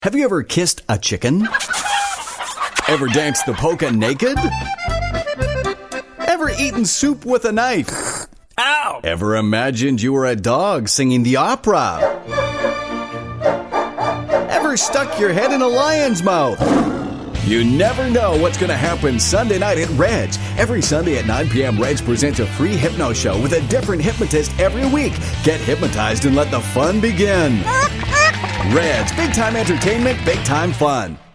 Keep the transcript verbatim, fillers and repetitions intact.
Have you ever kissed a chicken? Ever danced the polka naked? Ever eaten soup with a knife? Ow! Ever imagined you were a dog singing the opera? Ever stuck your head in a lion's mouth? You never know what's going to happen Sunday night at Reds. Every Sunday at nine p.m., Reds presents a free hypno show with a different hypnotist every week. Get hypnotized and let the fun begin. Reds, big time entertainment, big time fun.